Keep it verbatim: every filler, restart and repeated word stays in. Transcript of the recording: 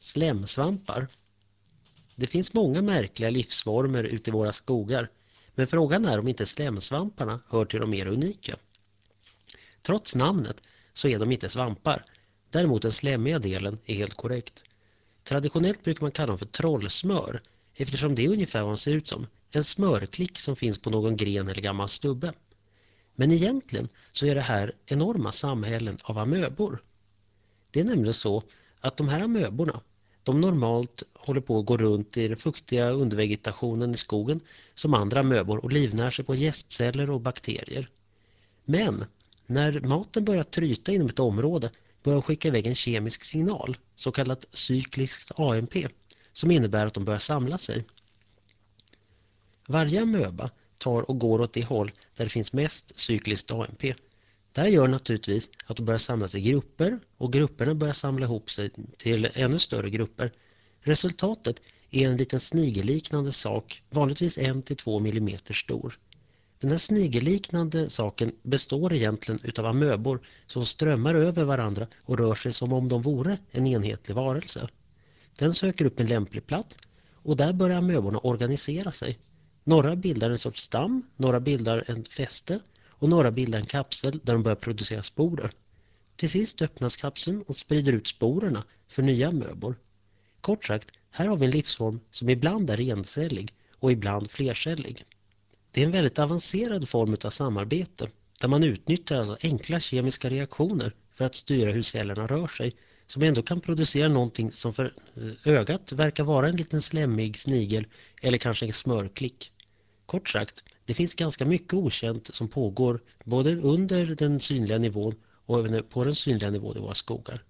slemsvampar. Det finns många märkliga livsformer ute i våra skogar, men frågan är om inte slemsvamparna hör till de mer unika. Trots namnet så är de inte svampar, däremot den slemmiga delen är helt korrekt. Traditionellt brukar man kalla dem för trollsmör, eftersom det är ungefär vad de ser ut som, en smörklick som finns på någon gren eller gammal stubbe. Men egentligen så är det här enorma samhällen av amöbor. Det är nämligen så att de här amöborna, de normalt håller på att gå runt i den fuktiga undervegetationen i skogen som andra amöbor och livnär sig på jästceller och bakterier. Men när maten börjar tryta inom ett område börjar de skicka iväg en kemisk signal, så kallat cykliskt A M P, som innebär att de börjar samla sig. Varje amöba tar och går åt det håll där det finns mest cykliskt A M P. Det här gör naturligtvis att de börjar samlas i grupper och grupperna börjar samla ihop sig till ännu större grupper. Resultatet är en liten snigelliknande sak, vanligtvis en till två millimeter stor. Den här snigelliknande saken består egentligen utav amöbor som strömmar över varandra och rör sig som om de vore en enhetlig varelse. Den söker upp en lämplig plats och där börjar amöborna organisera sig. Några bildar en sorts stam, några bildar en fäste och några bildar en kapsel där de börjar producera sporer. Till sist öppnas kapseln och sprider ut sporerna för nya amöbor. Kort sagt, här har vi en livsform som ibland är encellig och ibland flercellig. Det är en väldigt avancerad form av samarbete där man utnyttjar alltså enkla kemiska reaktioner för att styra hur cellerna rör sig, som ändå kan producera någonting som för ögat verkar vara en liten slemmig snigel eller kanske en smörklick. Kort sagt, det finns ganska mycket okänt som pågår både under den synliga nivån och även på den synliga nivån i våra skogar.